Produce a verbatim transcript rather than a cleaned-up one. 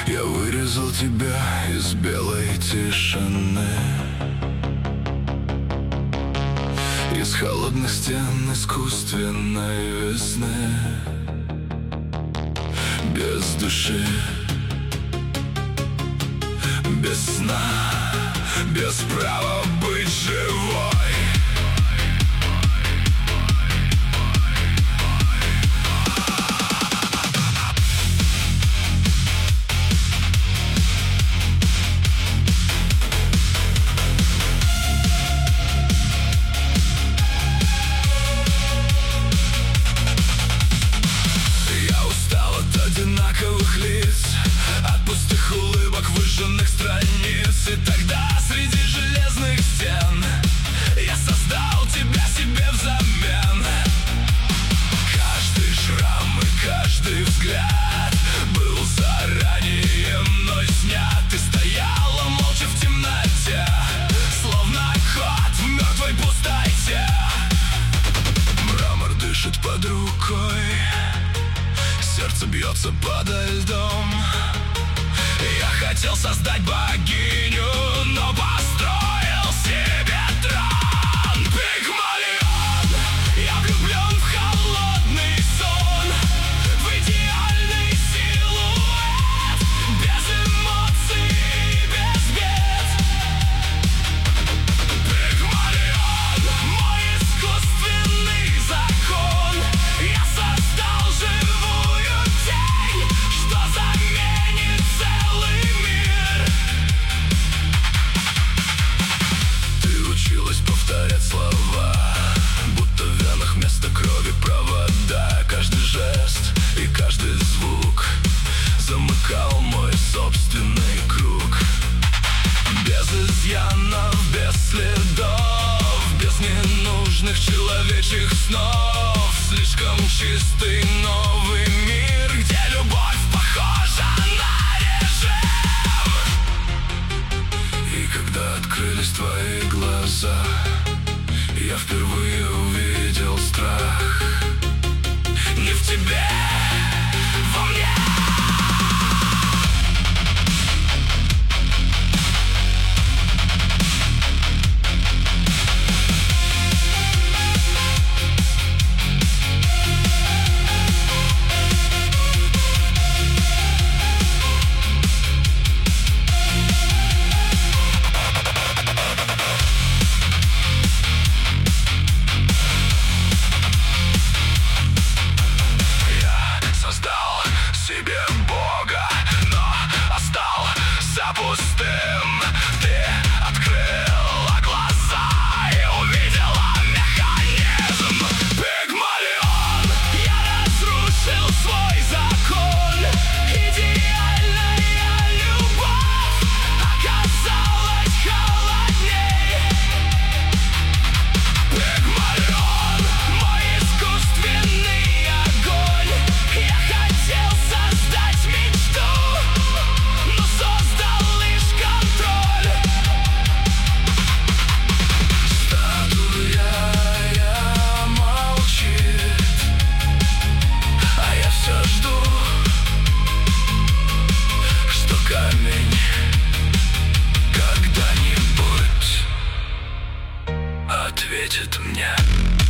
Я вырезал тебя из белой тишины, из холодных стен искусственной весны, без души, без сна, без права быть живой. Одинаковых лиц, от пустых улыбок, выжженных страниц. И тогда среди железных стен я создал тебя себе взамен. Каждый шрам и каждый взгляд был заранее мной снят. Ты стояла молча в темноте, словно кот в мертвой пустоте. Мрамор дышит под рукой, сердце бьется подо льдом. Я хотел создать богиню, но построил себе трон. Пигмалион, я влюблен в холодный сон, в идеальный силуэт, без эмоций и без бед. Пигмалион, мой искусственный закон. Я создал живую тень, что заменит целый мир. Ты училась повторять слова, будто в венах вместо крови провода. Каждый жест и каждый звук замыкал мой собственный круг. Без изъянов, без следов, без ненужных человечьих снов. Слишком чистый новый мир, где любовь похожа на режим. И когда открылись твои глаза, я впервые увидел страх. Не в тебе, во мне. Пустым. Ты открыла глаза и увидела механизм. Пигмалион, я разрушил свой закон. Идеальная любовь оказалась холодней. Пигмалион, мой искусственный огонь. Я хотел создать мечту, но создал камень когда-нибудь ответит мне.